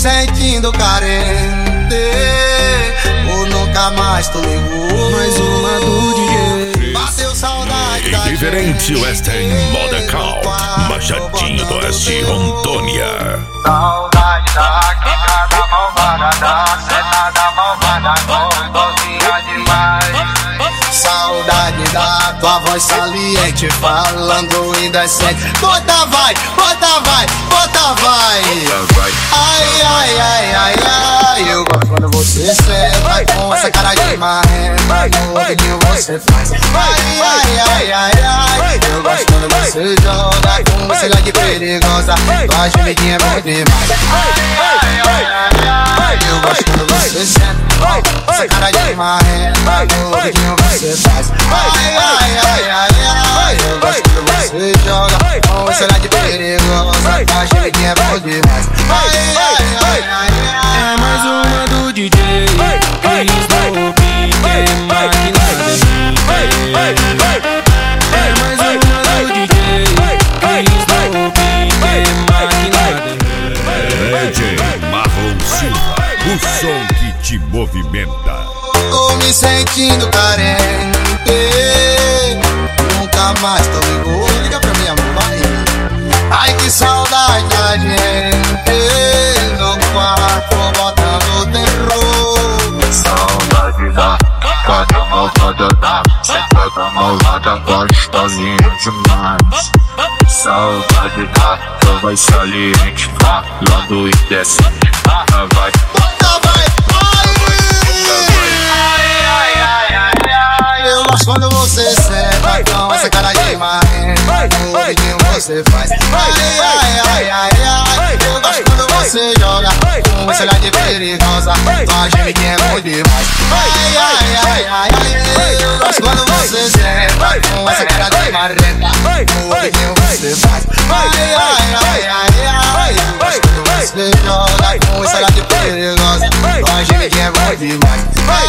sentindo carente, ou nunca mais tu ligou. Mais uma do DJ. Bateu saudade da Irreverente Western Modern Machadinho do Oeste, Rondônia. Saudade da quicada malvada, da sentada malvada, gostosinha demais. Saudade da tua voz saliente, falando indecente. Bota vai, bota vai, bota vai. Ai, ai, ai, ai, ai. Eu gosto quando você senta com essa cara de marrenta, no dedinho você faz. Ai, ai, ai, ai, ai. Eu gosto quando você joga com você olhar de perigosa, tua gemidinha é bom demais. Ai, ai, ai, ai. Eu gosto quando você senta com essa cara de marrenta, no dedinho você faz. Ai, ai, ai, ai, ai. Eu gosto quando você joga com esse olhar de perigosa, tua gemidinha é bom demais. Ai, ai, ai, ai, ai. É mais uma do DJ. Cris Bobin, que máquina de mim. É mais uma do DJ. Cris Bobin, que máquina de mim. DJ Marlon Silva, o som que te movimenta. Tô me sentindo carente, nunca mais tô ligou. Liga pra minha mãe. Ai, que saudade da gente no quarto botando terror. Saudade da quicada malvada, da sentada malvada, gostosinha demais. Saudade da tua voz saliente, falando indecente. Vai, Bota vai, vai. Eu gosto quando você senta com essa cara de marrenta, no dedinho você faz. Ai, ai, ai, ai, ai. Eu gosto quando você joga com esse olhar de perigosa, tua gemidinha é bom demais. Ai, ai, ai, ai, ai. Eu gosto quando você senta com essa cara de marrenta, no dedinho você faz. Ai, ai, ai, ai, ai. Eu gosto quando você joga com esse olhar de perigosa, tua gemidinha é bom demais.